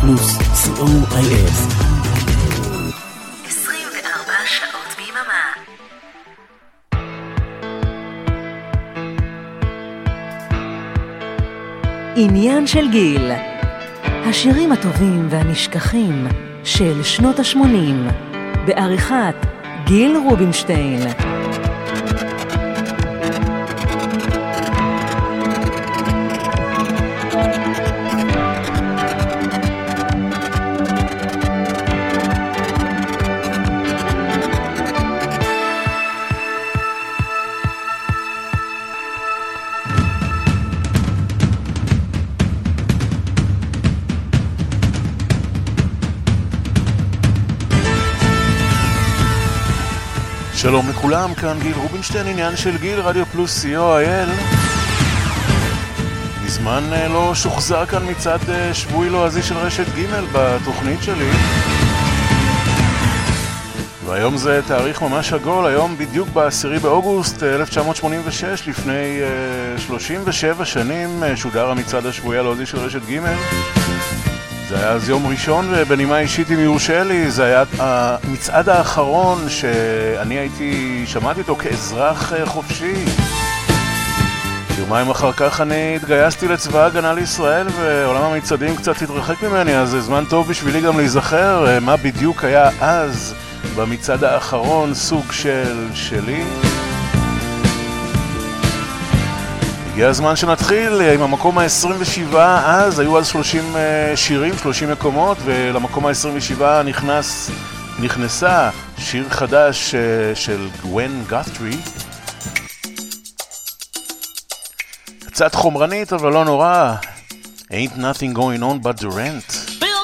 פלוס, co.il. 24 שעות ביממה. עניין של גיל, השירים הטובים והנשכחים של שנות ה-80, בעריכת גיל רובינשטיין. שלום לכולם, כאן גיל רובינשטיין, עניין של גיל, רדיו פלוס co.il. מזמן לא שוחזר כאן מצד שבועי לועזי של רשת ג' בתוכנית שלי. והיום זה תאריך ממש עגול, היום בדיוק ב10 באוגוסט 1986, לפני 37 שנים, שודר המצעד השבועי הלועזי של רשת ג'. זה היה אז יום ראשון, ובנימה אישית אם יורשה לי, זה היה המצעד האחרון שאני שמעתי אותו כאזרח חופשי. יומיים אחר כך אני התגייסתי לצבא הגנה לישראל, ועולם המצעדים קצת התרחק ממני, אז זה זמן טוב בשבילי גם להיזכר מה בדיוק היה אז במצעד האחרון, סוג שלי. הגיע הזמן שנתחיל עם המקום ה-27, אז היו אז 30 שירים, 30 מקומות, ולמקום ה-27 נכנסה שיר חדש של גוון גות'רי. קצת חומרנית, אבל לא נורא. Ain't nothing going on but the rent.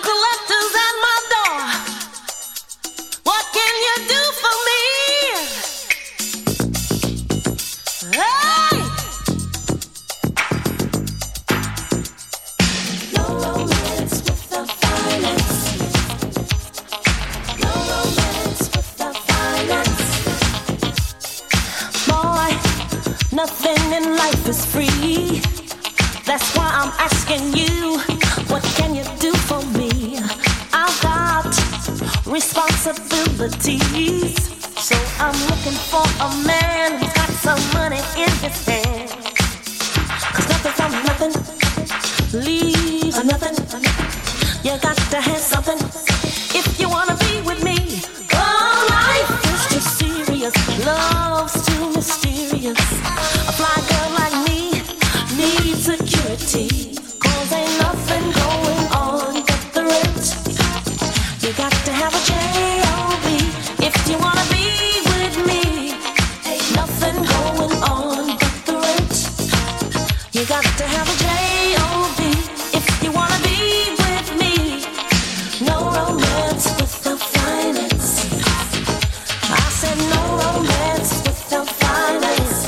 Nothing in life is free. That's why I'm asking you, what can you do for me? I've got responsibilities, so I'm looking for a man who's got some money in his hand. 'Cause nothing from nothing leaves nothing. You got to have something if you wanna be with me. Oh, life is too serious, love's too mysterious. A fly girl like me needs security, 'cause ain't nothing going on but the rent. You got to have a J.O.B. if you wanna be with me. Ain't nothing going on but the rent. You got to have a J.O.B. if you wanna be with me. No romance without finance. I said no romance without finance.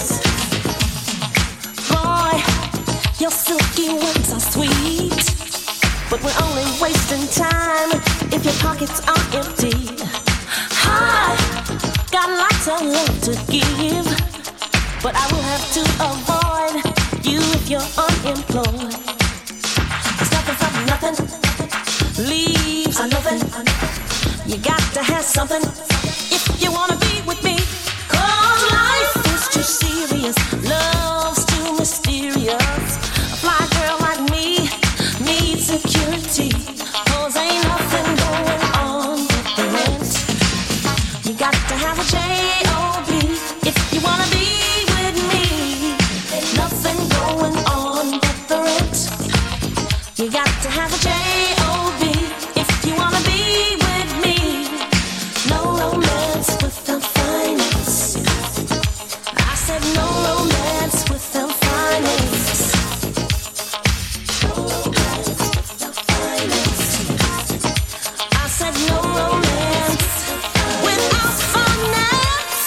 Boy, your silky words are sweet, but we're only wasting time if your pockets are empty. I got lots of love to give, but I will have to avoid you if you're unemployed. 'Cause nothing from nothing leaves nothing. You got to have something if you wanna be with me. 'Cause life is too serious, love's too mysterious. A fly girl like me needs security, 'cause ain't nothing going on but the rent. You got to have a J.O.B. if you wanna be with me. Ain't nothing going on but the rent. You got to have a J.O.B. if you wanna be with me. No romance without finance. I said no romance without finance. No romance without finance. I said no romance without finance.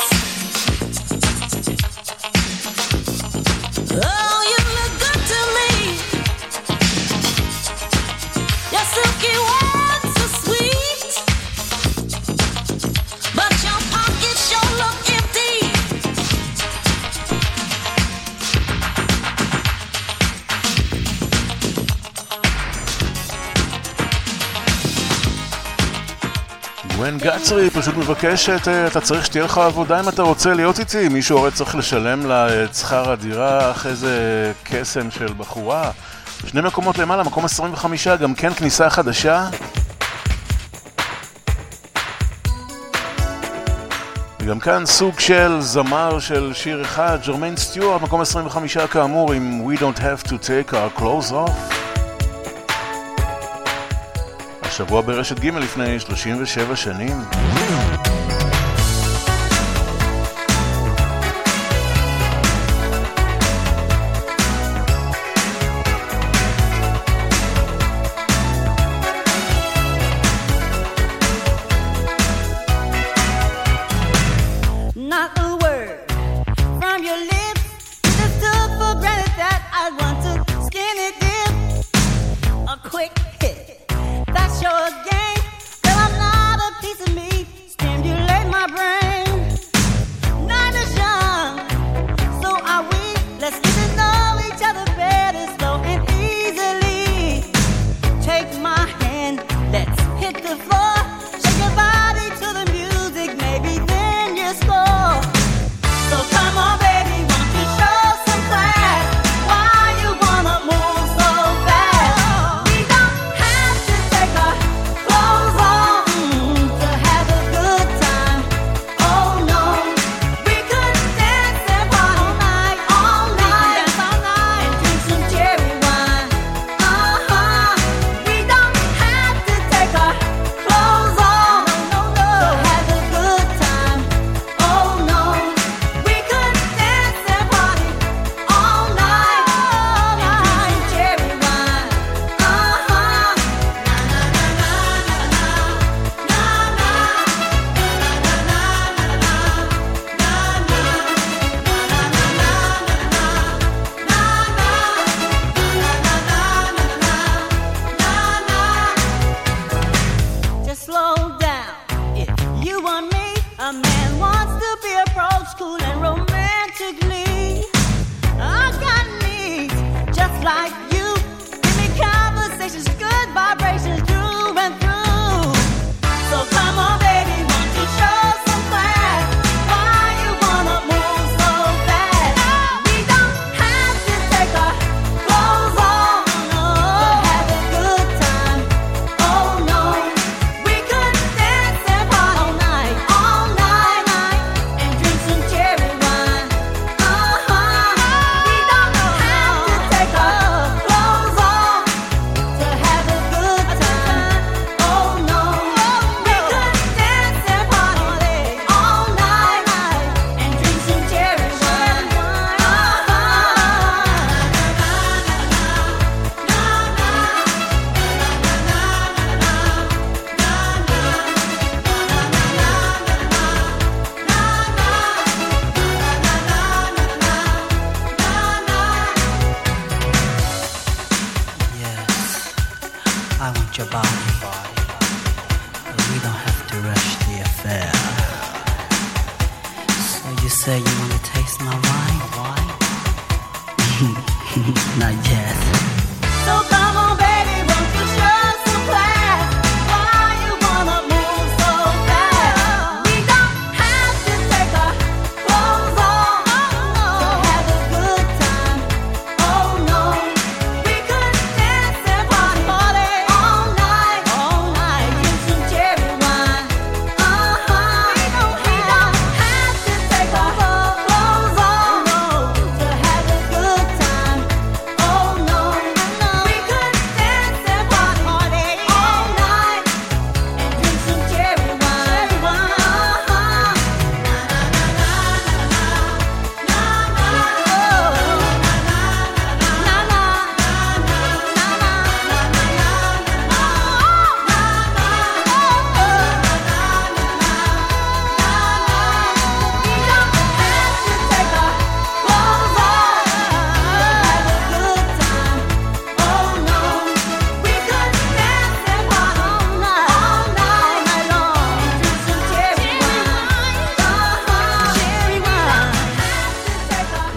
Oh, you look good to me. Your silky words are sweet, but your pockets sure look empty. גצרי פשוט מבקשת, אתה צריך שתהיה לך עבודה אם אתה רוצה להיות איתי. מישהו הרי צריך לשלם לה את שכר הדירה, אחרי זה קסם של בחורה. 2 מקומות למעלה, מקום 25, גם כן כניסה חדשה. וגם כאן סוג של זמר של שיר אחד, ג'רמיין סטיוארט, מקום 25 כאמור עם We Don't Have To Take Our Clothes Off. השבוע ברשת ג' לפני 37 שנים. Quick hit, that's your game. Girl, I'm not a piece of meat.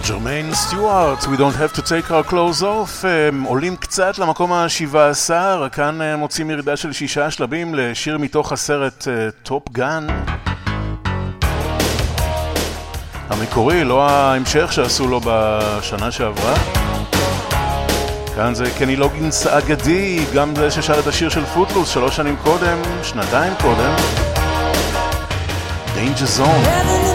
ג'רמיין סטיוארט, We don't have to take our clothes off. עולים קצת למקום ה-17, כאן מוצאים ירידה של 6 שלבים לשיר מתוך הסרט טופ גן. המקורי, לא ההמשך שעשו לו בשנה שעברה. כאן זה קני לוגינס אגדי, גם זה ששר את השיר של פוטלוס 3 שנים קודם, 2 קודם. Danger Zone.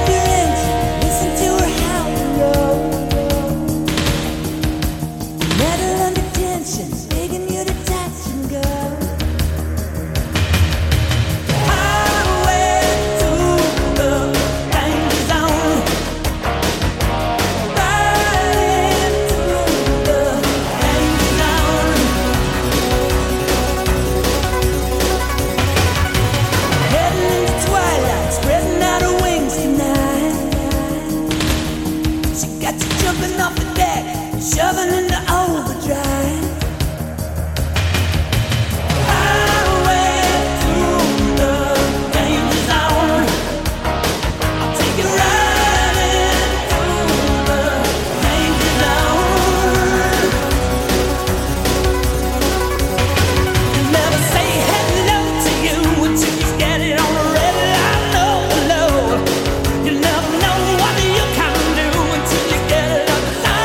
Shoving into overdrive. Highway to the danger zone. I'll take you right into the danger zone. Never say hello to you until you get it on the red line. No. You never know what you can do until you get it on the line.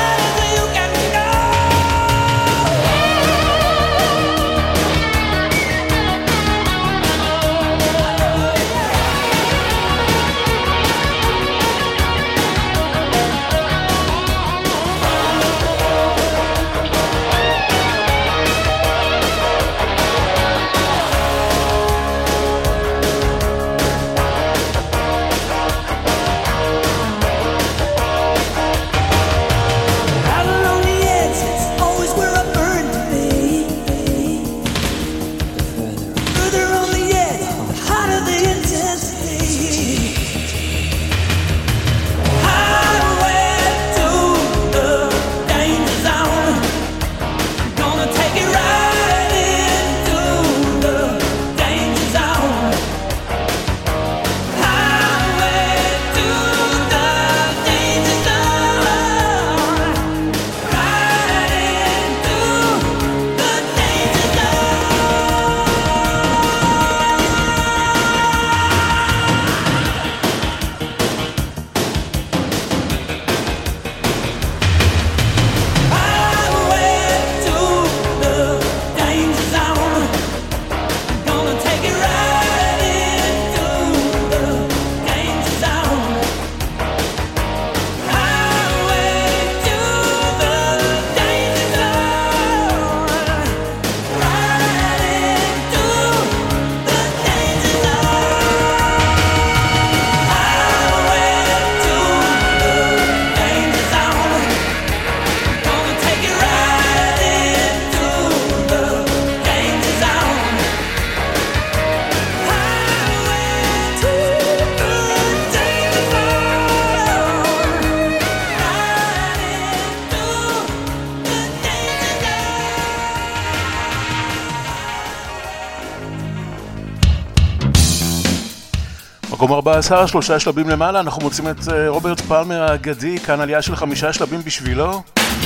מקום 14, 3 שלבים למעלה, אנחנו מוצאים את רוברט פלמר האגדי, כאן עלייה של 5 שלבים בשבילו.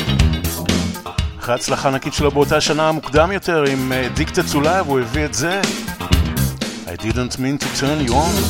אחרי הצלחה ענקית שלו באותה שנה מוקדם יותר עם דיקטה צולה, והוא הביא את זה I didn't mean to turn you on.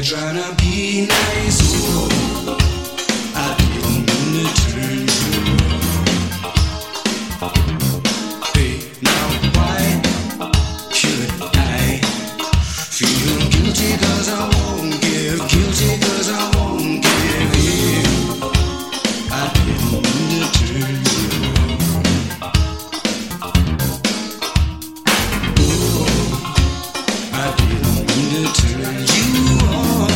trying to be nice. Oh, I didn't mean to turn you on. Hey, now why should I feel guilty 'cause I won't give, guilty 'cause I won't give in. I didn't mean to turn you on. Oh, I didn't mean to turn you on.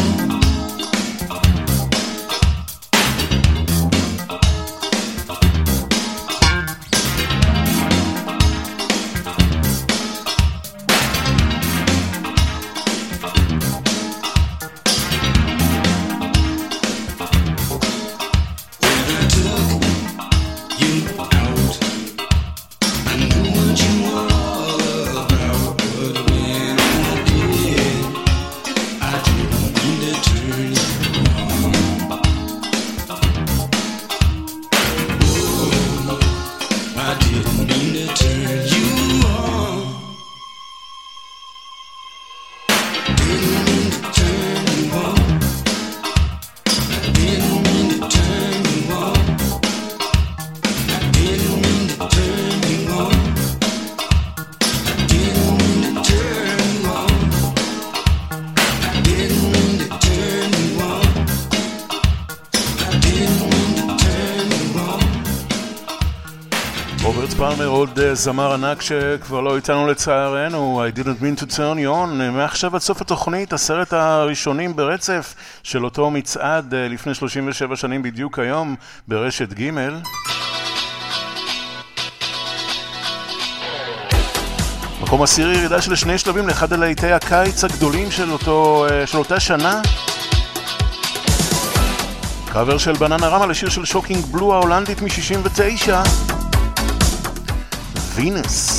רוברט פלמר, עוד זמר ענק שכבר לא איתנו לצערנו, I didn't mean to turn you on. מעכשיו עד סוף התוכנית, 10 הראשונים ברצף של אותו מצעד לפני 37 שנים בדיוק היום ברשת ג'. מקום עשירי, ירידה של 2 שלבים לאחד הלהיטי הקיץ הגדולים של אותה שנה. קאבר של בננה רמה לשיר של שוקינג בלו ההולנדית מ-69, וינוס.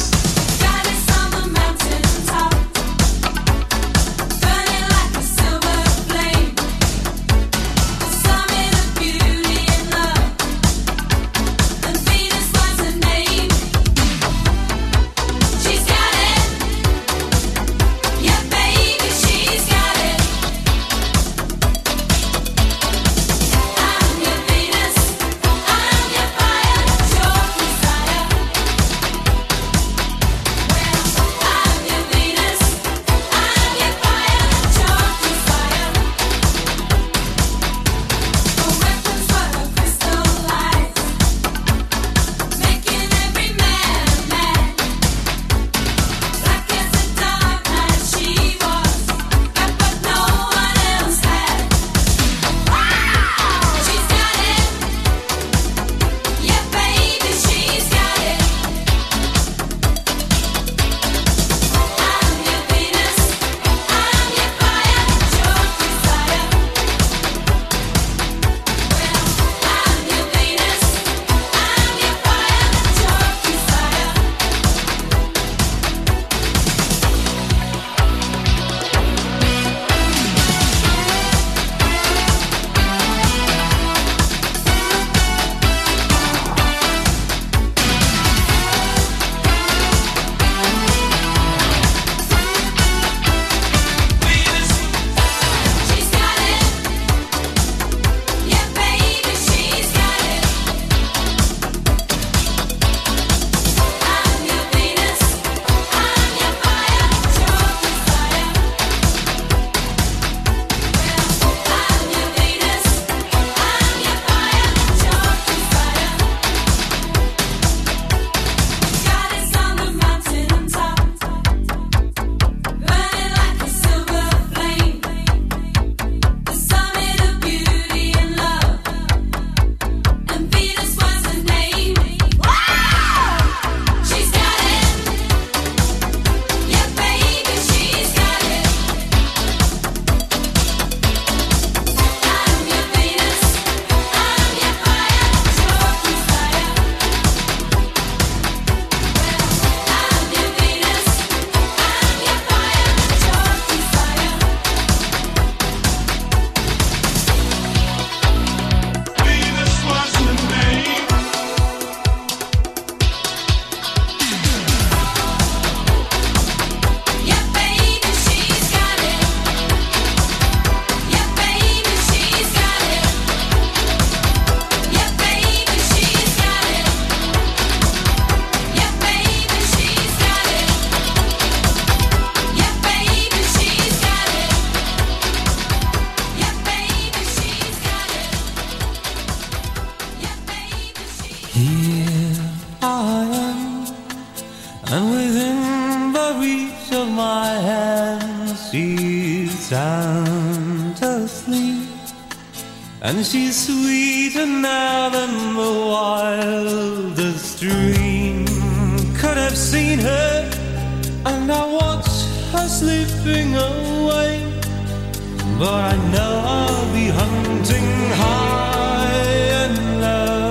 reach of my hand, she's sound asleep, and she's sweeter now than the wildest dream could have seen her. And I watch her slipping away, but I know I'll be hunting high and low.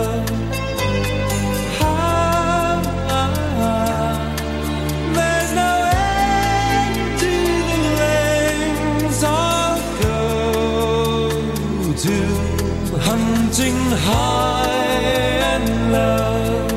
There's no end to the lengths I'll go to, hunting high and low.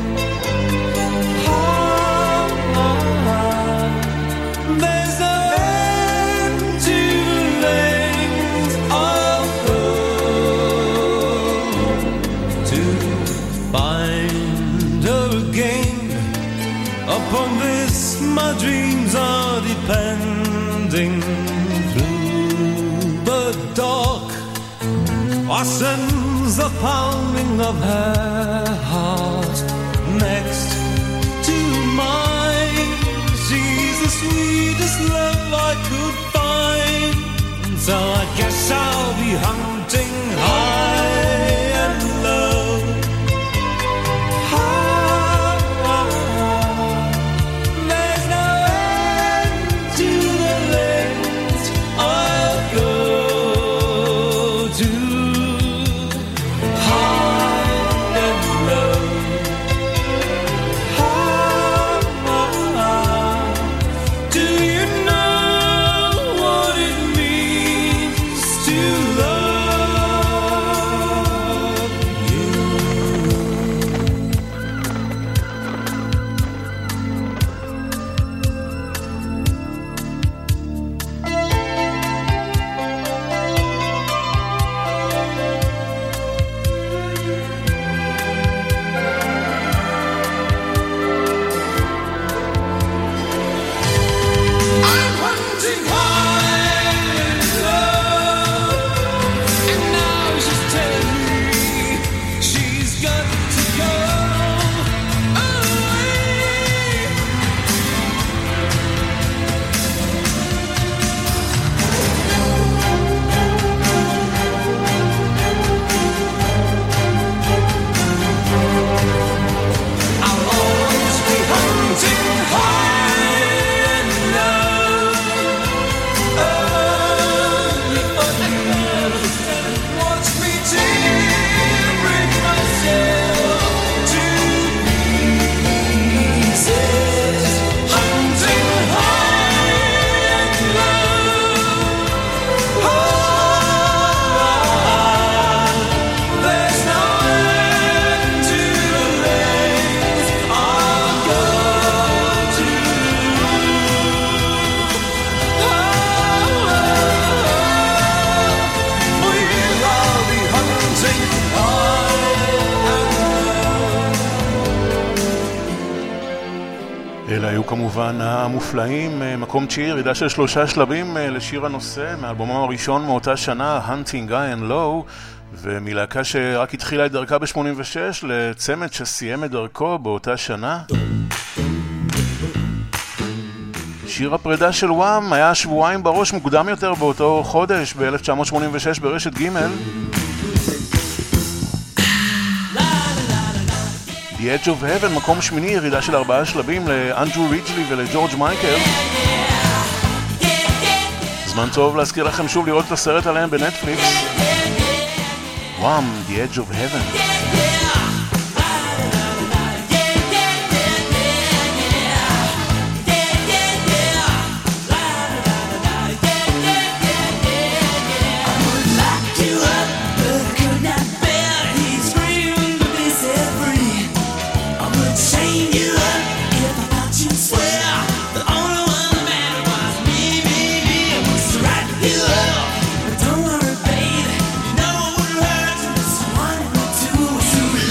Upon this my dreams are depending. Through the dark I sense the pounding of her heart next to mine. She's the sweetest love I could find, so I guess I'll be hunting high and low. אלה היו כמובן המופלאים, מקום 9, ירידה של 3 שלבים לשיר הנושא מאלבומם הראשון מאותה שנה, Hunting High and Low, ומלהקה שרק התחילה את דרכה ב-86 לצמד שסיים את דרכו באותה שנה. שיר הפרידה של וואם היה שבועיים בראש מוקדם יותר באותו חודש ב-1986 ברשת ג'. The Edge of Heaven, מקום 8, ירידה של 4 שלבים לאנדרו רידג'לי ולג'ורג' מייקל. זמן טוב להזכיר לכם שוב לראות את הסרט עליהם בנטפליקס. וואם, The Edge of Heaven. Don't worry, baby, you know it hurts. Just wanted to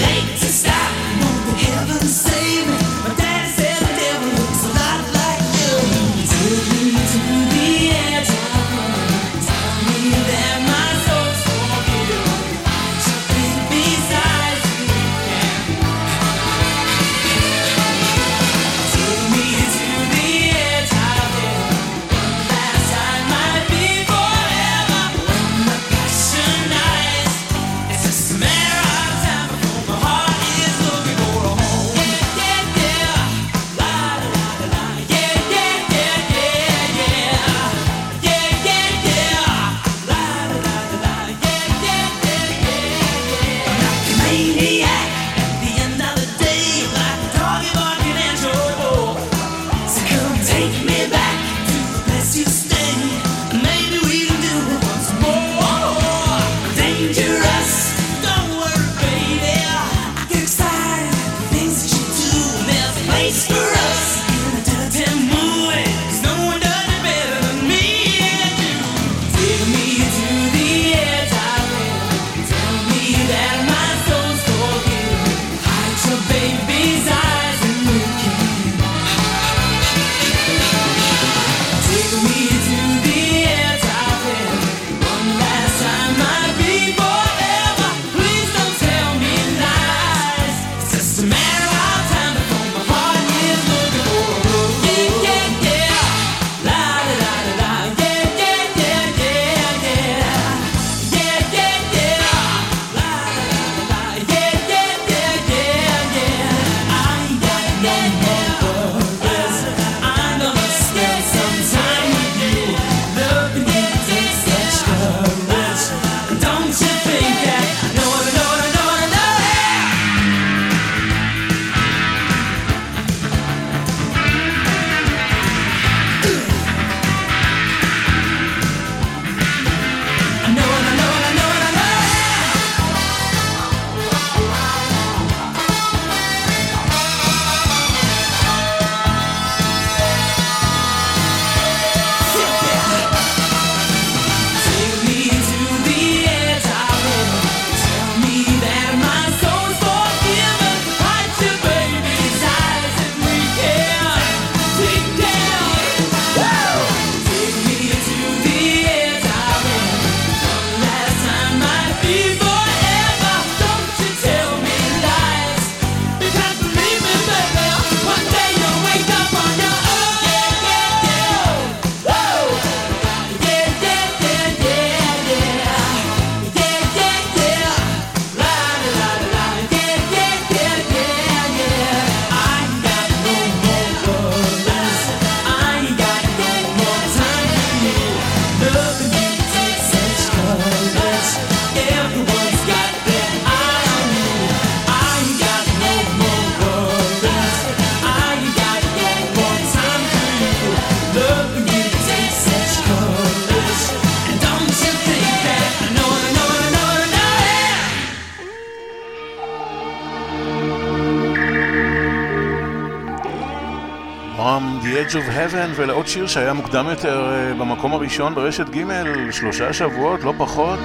Edge of Heaven, ולעוד שיר שהיה מוקדם יותר במקום הראשון ברשת ג' 3 שבועות, לא פחות.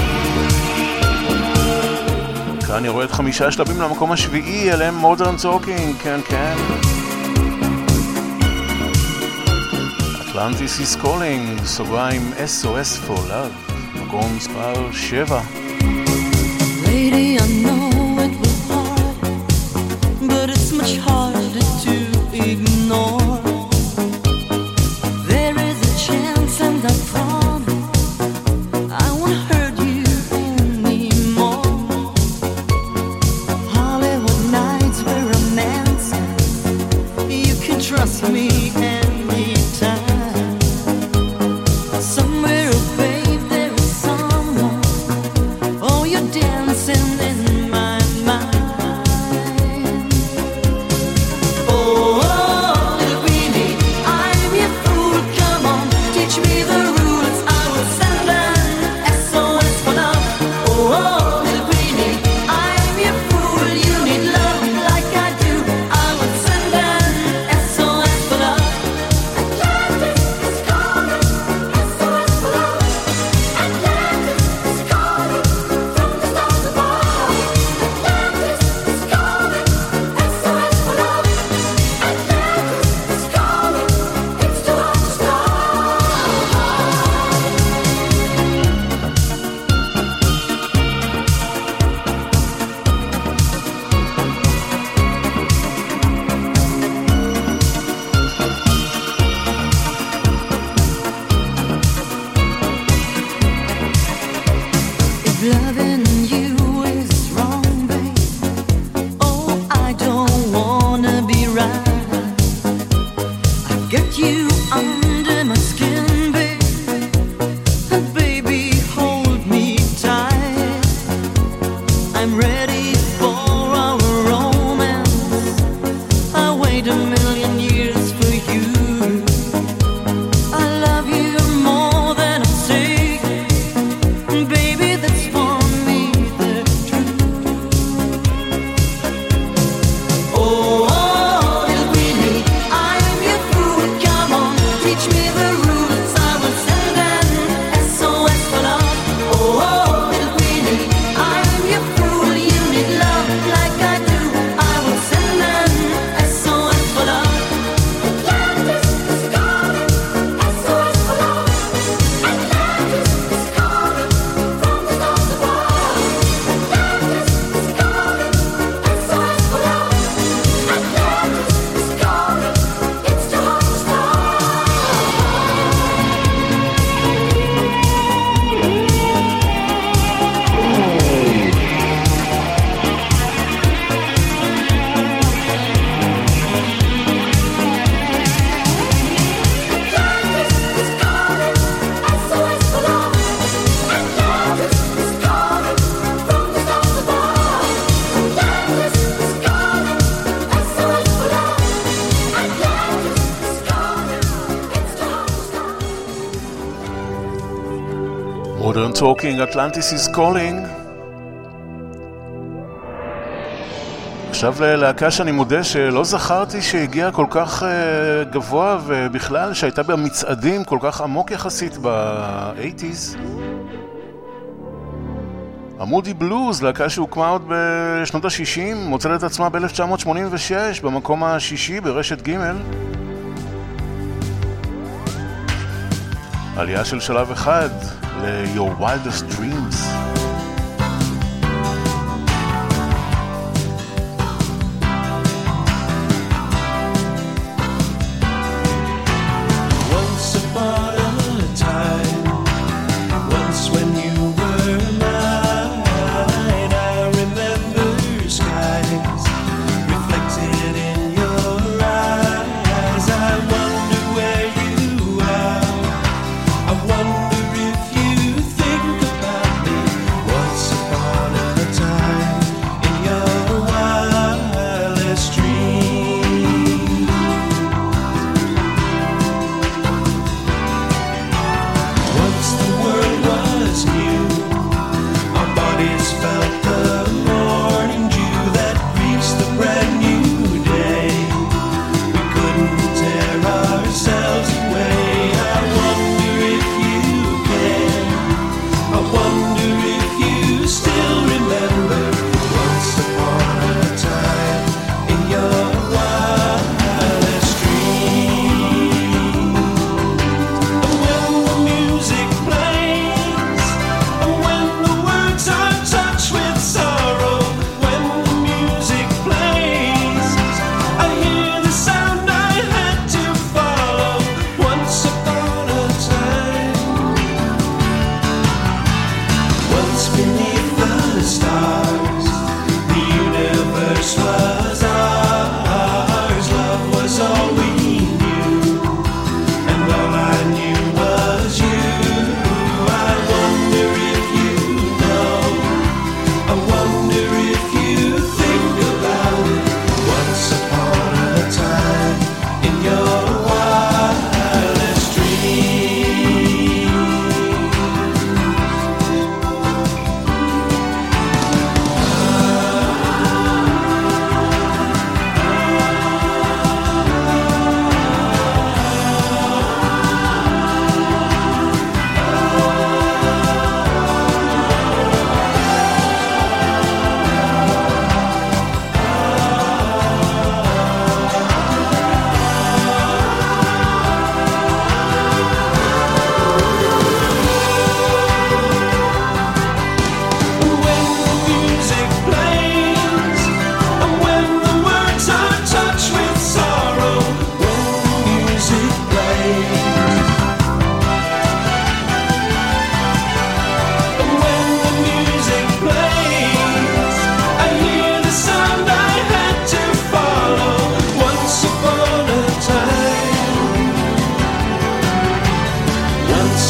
כאן יורד 5 שלבים למקום השביעי, אליהם Modern Talking, כן כן. Atlantis is Calling, סוגריים SOS for Love, מקום מספר 7. Lady, I know it was hard, but it's much harder to ignore. There is a chance and I promise I won't hurt you anymore. Hollywood nights were romancing, you can trust me anytime. Somewhere, oh babe, there is someone, oh you're dancing in my mind. Oh, little Queenie, I'm your fool, come on, teach me the rules, I will send an SOS for love. Oh, little Queenie, I'm your fool, you need love like I do, I will send an SOS for love. Atlantis is calling, SOS for love. Atlantis is calling, from the stars above. Atlantis is calling, SOS for love. Atlantis is calling, it's too hard to stop. If loving you is wrong, babe, oh, I don't wanna be right. I've got you under my skin, babe, and baby, hold me tight. I'm ready for our romance. I'll wait a million years for you. I love you more than I say. Baby, that's for me the truth. Oh, little Queenie, I'm your fool, come on, teach me the rules, I will send an SOS for love. Oh, little Queenie, I'm your fool, you need love like I do, I will send an SOS for love. Atlantis is calling, SOS for love. Atlantis is calling, from the stars above. Atlantis is calling, SOS for love. Atlantis is calling, it's too hard to stop. Atlantis is calling, SOS for love. Atlantis is calling, from the stars above. Atlantis is calling, SOS for love. Atlantis is calling, it's too hard to stop. Modern Talking, Atlantis is Calling. עכשיו ללהקה שאני מודה שלא זכרתי שהגיעה כל כך גבוה, ובכלל שהייתה במצעדים כל כך עמוק יחסית ב-80s. המודי בלוז, להקה שהוקמה עוד בשנות ה-60, מוצאת את עצמה ב-1986 במקום השישי ברשת ג'. עלייה של שלב אחד ל-Your Wildest Dreams. Once upon a time, once when you were mine, I remember skies reflected in your eyes. I wonder where you are. I wonder if you think about me.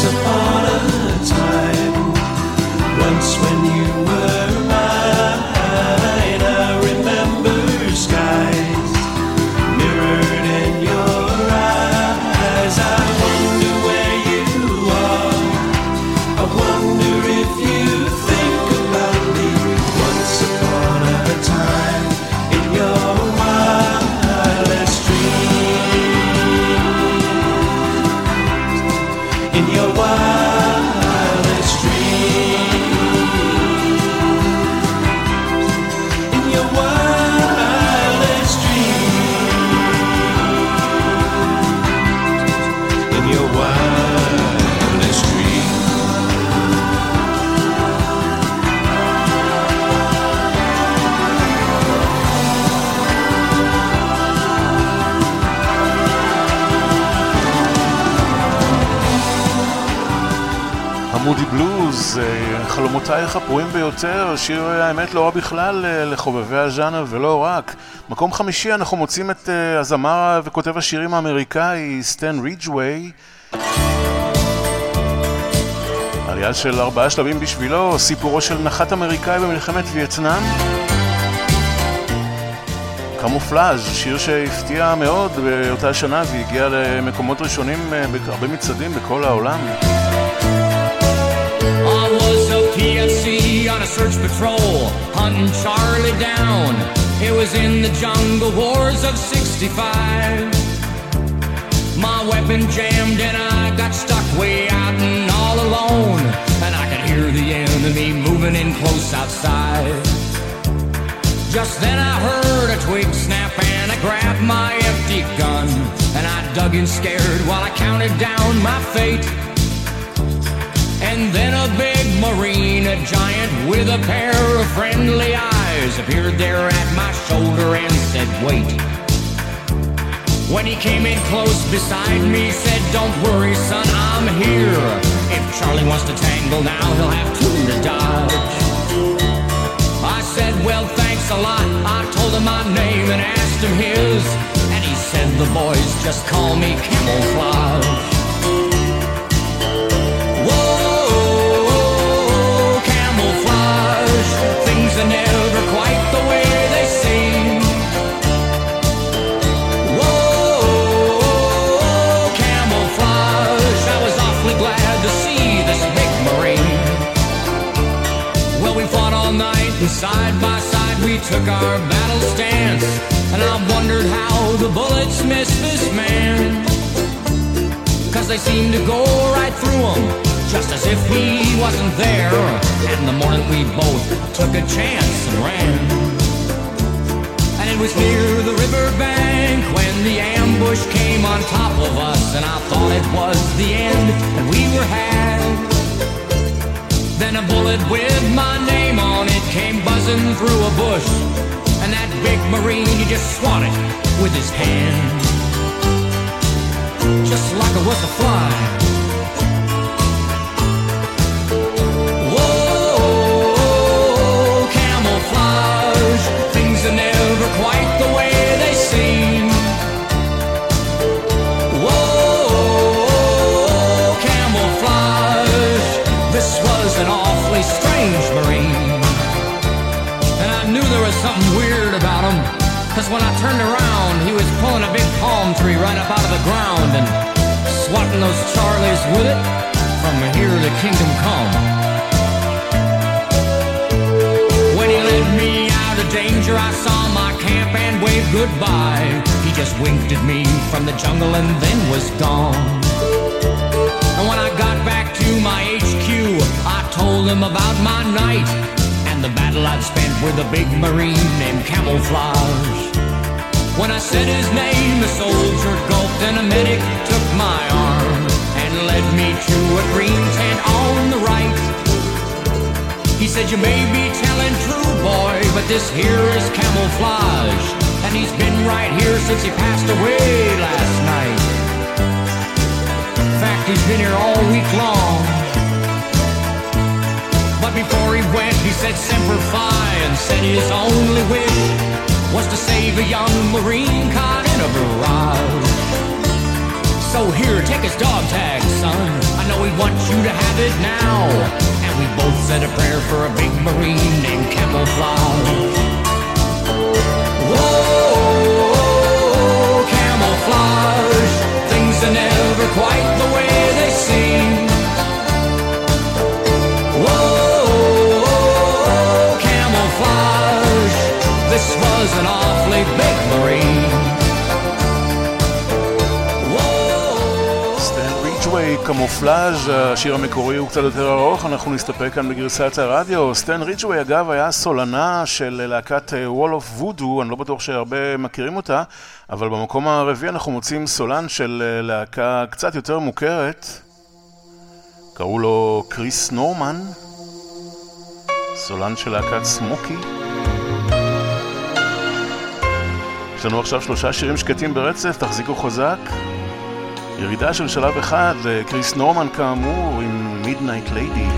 upon a time, once when you were mine, I remember skies mirrored in your eyes. I wonder where you are, I wonder if you think about me. Once upon a time in your wildest dreams, in your wildest dreams, in your wildest dreams, in your wildest dreams. המודי בלוז, חלומותייך הפרועים ביותר, שיר האמת לא רע בכלל לחובבי הז'אנר ולא רק. מקום חמישי אנחנו מוצאים את הזמר וכותב השירים האמריקאי סטן רידג'ווי. עלייה של 4 שלבים בשבילו, סיפורו של נחת אמריקאי במלחמת וייטנאם. קמופלאז', שיר שהפתיע מאוד באותה שנה והגיע למקומות ראשונים בהרבה מצעדים בכל העולם. I was a PFC on a search patrol, hunting Charlie down. It was in the jungle wars of 65. My weapon jammed and I got stuck way out and all alone, and I could hear the enemy moving in close outside. Just then I heard a twig snap and I grabbed my empty gun, and I dug in scared while I counted down my fate. And then a big Marine, a giant with a pair of friendly eyes, appeared there at my shoulder and said, "Wait." When he came in close beside me, said, "Don't worry, son, I'm here. If Charlie wants to tangle now, he'll have two to dodge." I said, "Well, thanks a lot." I told him my name and asked him his, and he said, "The boys just call me Camouflage." Things are never quite the way they seem. Whoa, camouflage. I was awfully glad to see this big Marine. Well, we fought all night and side by side we took our battle stance, and I wondered how the bullets missed this man, 'cause they seemed to go right through him, just as if he wasn't there. And in the morning we both took a chance and ran. And it was near the riverbank when the ambush came on top of us, and I thought it was the end and we were had. Then a bullet with my name on it came buzzing through a bush, and that big Marine, he just swatted with his hand, just like it was a fly. Things are never quite the way they seem. Whoa, camouflage. This was an awfully strange Marine, and I knew there was something weird about him, 'cause when I turned around, he was pulling a big palm tree right up out of the ground and swatting those Charlies with it from here to kingdom come. When he led me out of danger, I saw my camp and waved goodbye. He just winked at me from the jungle and then was gone. And when I got back to my HQ, I told him about my night and the battle I'd spent with a big Marine named Camouflage. When I said his name, the soldier gulped and a medic took my arm and led me to a green tent on the right. He said, "You may be telling true, boy, but this here is Camouflage, and he's been right here since he passed away last night. In fact, he's been here all week long." But before he went, he said Semper Fi and said his only wish was to save a young Marine caught in a barrage. So here, take his dog tag, son. I know he wants you to have it now. And we both said a prayer for a big Marine named Camouflage. Whoa, camouflage. Things are never quite the way they seem. Whoa, camouflage. This was an awfully big Marine. קמופלאז', השיר המקורי הוא קצת יותר ארוך, אנחנו נסתפק כאן בגרסת הרדיו. סטן ריצ'ווי אגב היה סולנה של להקת Wall of Voodoo, אני לא בטוח שהרבה מכירים אותה, אבל במקום הרביעי אנחנו מוצאים סולן של להקה קצת יותר מוכרת, קראו לו קריס נורמן, סולן של להקת סמוקי. יש לנו עכשיו 3 שירים שקטים ברצף, תחזיקו חזק. ירידה של שלב אחד לקריס נורמן כאמור עם Midnight Lady.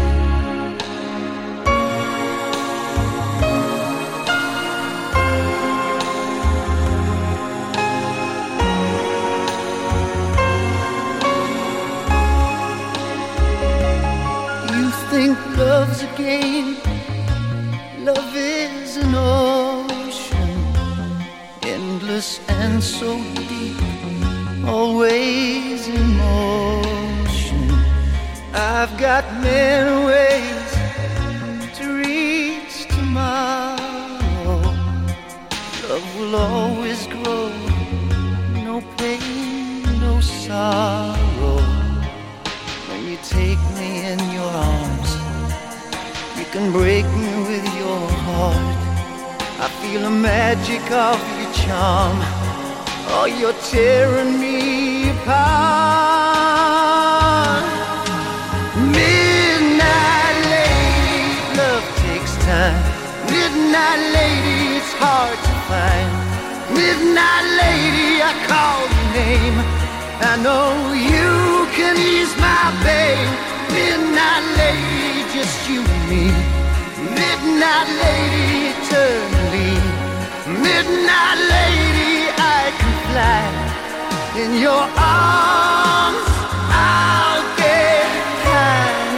You think love's a game, love is an ocean, endless and so deep, always in motion. I've got many ways to reach tomorrow. Love will always grow, no pain, no sorrow. When you take me in your arms, you can break me with your heart. I feel the magic of your charm. Oh, you're tearing me apart. Midnight lady, love takes time. Midnight lady, it's hard to find. Midnight lady, I call your name. I know you can ease my pain. Midnight lady, just you and me. Midnight lady, eternally. Midnight lady, I can fly in your arms. I'll get high.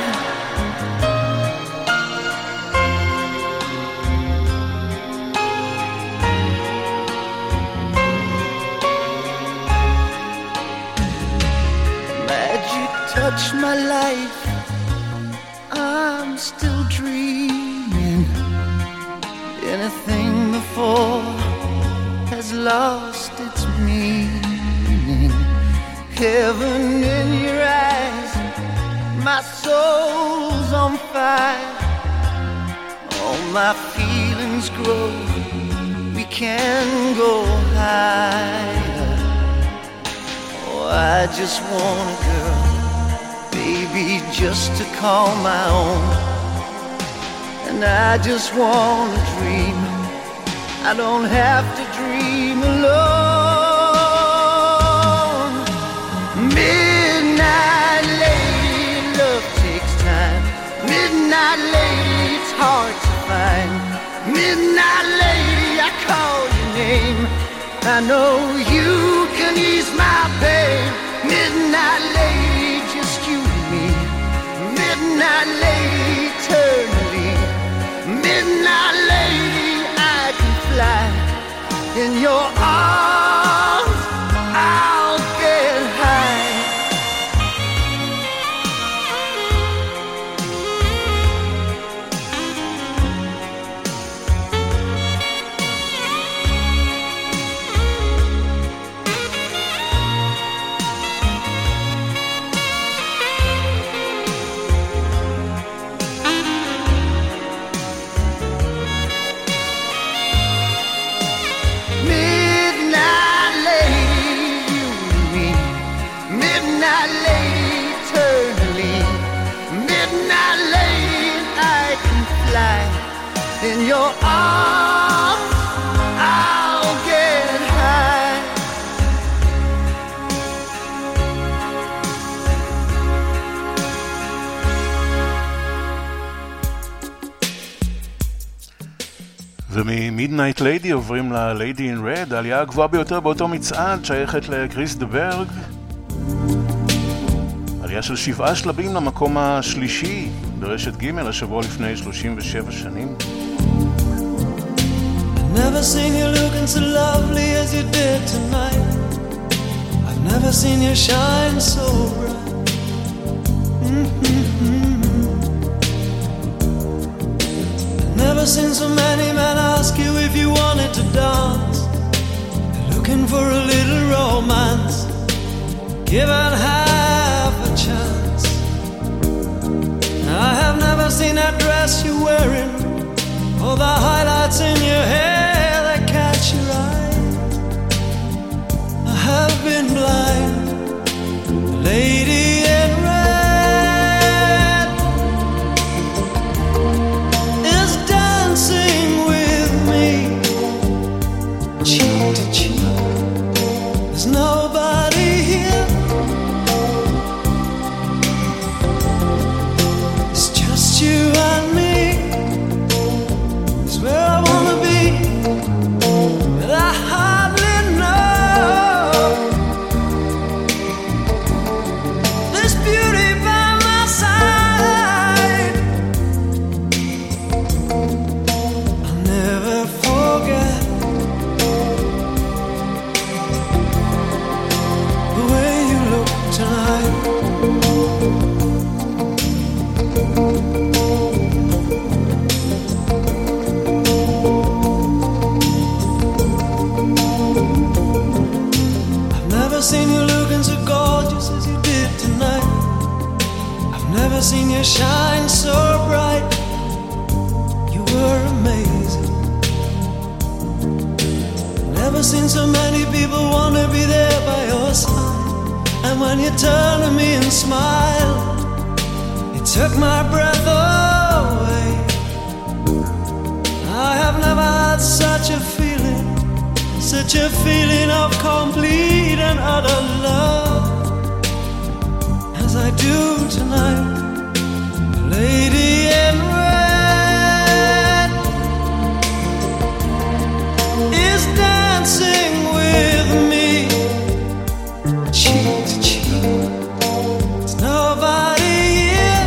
Magic touched my life. I'm still dreaming. Anything before has lost its meaning. Heaven in your eyes, my soul's on fire. All my feelings grow, we can go higher. Oh, I just want a girl, baby, just to call my own. And I just want a dream, I don't have to dream alone. Midnight lady, love takes time. Midnight lady, it's hard to find. Midnight lady, I call your name. I know you can ease my pain. Midnight lady, just you and me. Midnight lady, eternally. Midnight lady, I can fly in your arms. I'll get high. In your arms, I'll get high. ומ-Midnight Lady עוברים ל-Lady in Red, העלייה הגבוהה ביותר באותו מצעד שייכת לקריס דה ברג. עלייה של 7 שלבים למקום השלישי ברשת ג' השבוע לפני 37 שנים. Never seen you looking so lovely as you did tonight. I've never seen you shine so bright. I've never seen so many men ask you if you wanted to dance. They're looking for a little romance, given half a chance. I have never seen that dress you're wearing, all the highlights in your hair that catch your eye. I have been blind, lady in red is dancing with me, cheek to cheek. There's nobody here, it's just you and me. Where I wanna be, but I hardly know. This beauty by my side, I'll never forget the way you look tonight. Seen you looking so gorgeous as you did tonight. I've never seen you shine so bright. You were amazing. Never seen so many people want to be there by your side. And when you turn to me and smile, it took my breath away. I have never had such a feeling, such a feeling of complete and utter love as I do tonight. Lady in red is dancing with me, cheek to cheek. There's nobody here,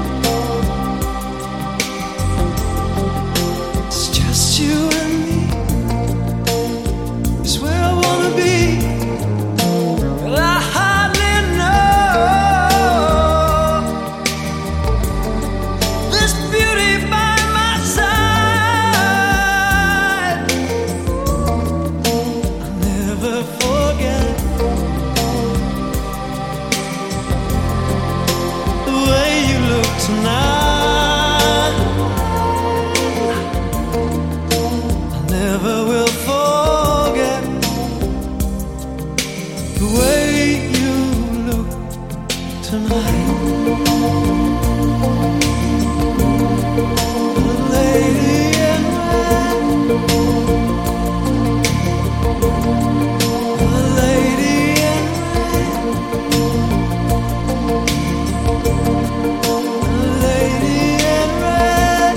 it's just you and me. Where I wanna be, but I hardly know. This beauty by my side, I'll never forget the way you look tonight. I never will forget the way you look tonight. The lady in red, the lady in red, the lady in red,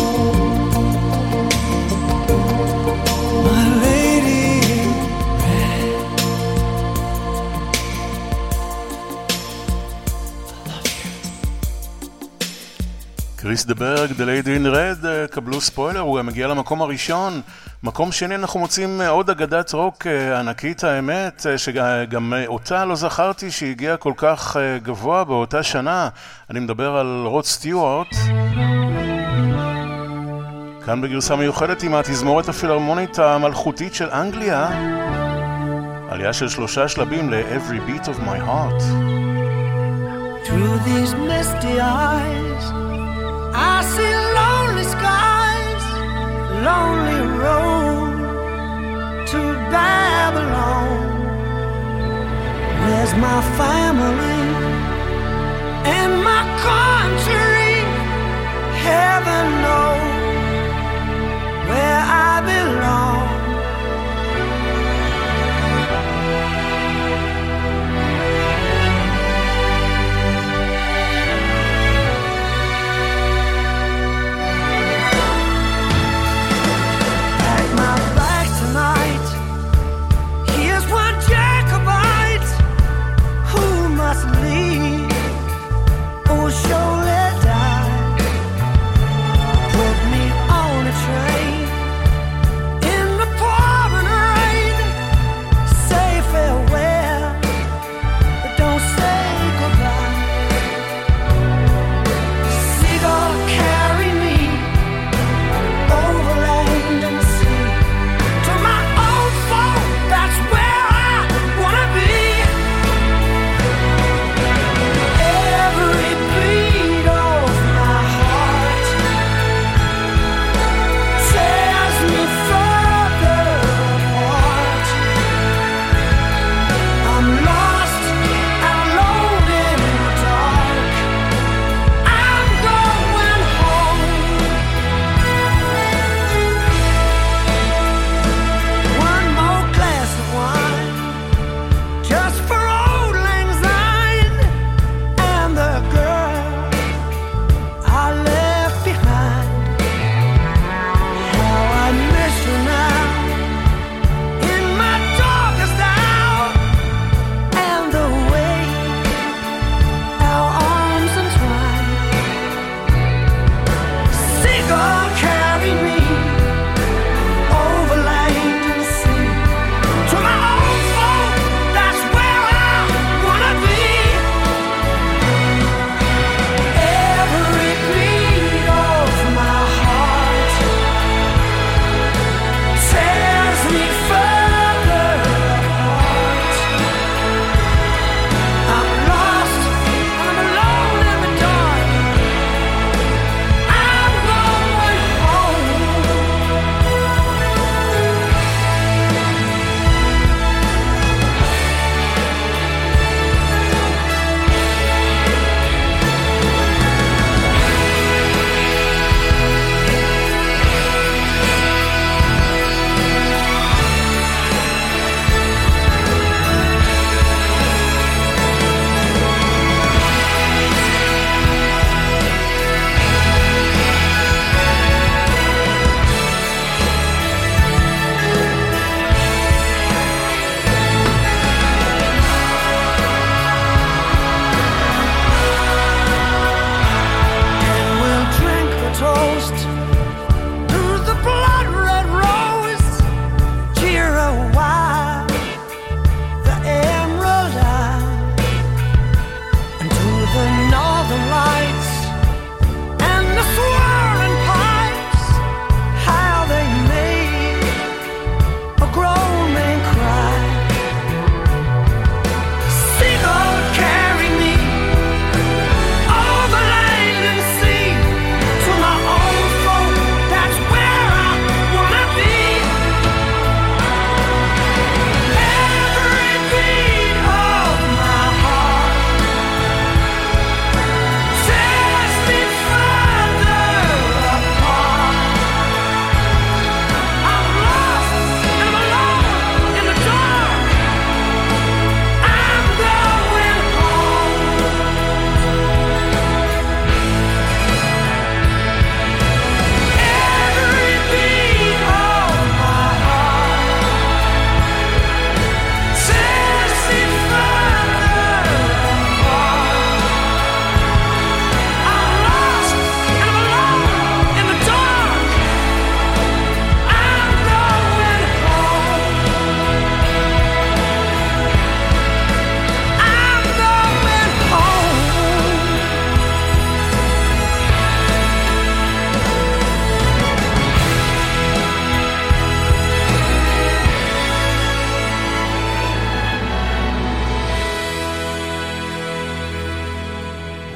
my lady in red. קריס דברג, The Lady in Red, קבלו ספוילר, הוא גם מגיע למקום הראשון. מקום שני אנחנו מוצאים עוד אגדת רוק ענקית האמת, שגם אותה לא זכרתי שהגיעה כל כך גבוה באותה שנה. אני מדבר על רוד סטיוארט. כאן בגרסה מיוחדת עם התזמורת הפילהרמונית המלכותית של אנגליה. עלייה של 3 שלבים ל-Every Beat of My Heart. Through these misty eyes I see lonely skies, lonely road to Babylon. Where's my family and my country? Heaven knows where I belong. Tonight, here's one Jacobite who must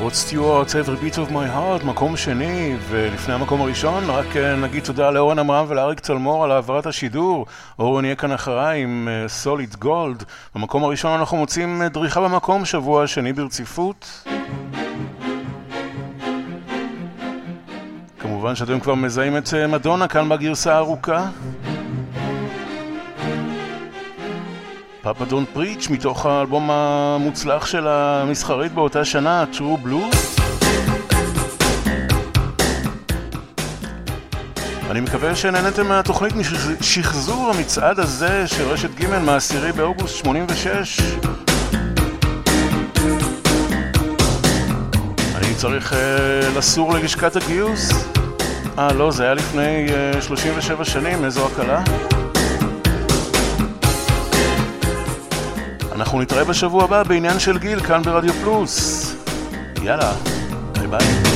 רוד סטיוארט, Every Beat of My Heart, מקום שני, ולפני המקום הראשון רק נגיד תודה לאורן אמרם ולאריק צלמור על העברת השידור. אורן יהיה כאן אחריי עם סוליד גולד. במקום הראשון אנחנו מוצאים דריכה במקום, שבוע שני ברציפות. כמובן שאתם כבר מזהים את מדונה כאן בגרסה הארוכה. פאפה דונט פריץ' מתוך האלבום המוצלח של המסחרית באותה שנה, True Blue. אני מקווה שנהנתם מהתוכנית משחזור המצעד הזה של רשת ג' מה-10 באוגוסט 86. אני צריך לסור ללשכת הגיוס. לא, זה היה לפני 37 שנים, איזו הקלה. אנחנו נתראה בשבוע הבא בעניין של גיל כאן ברדיו פלוס. יאללה, ביי ביי.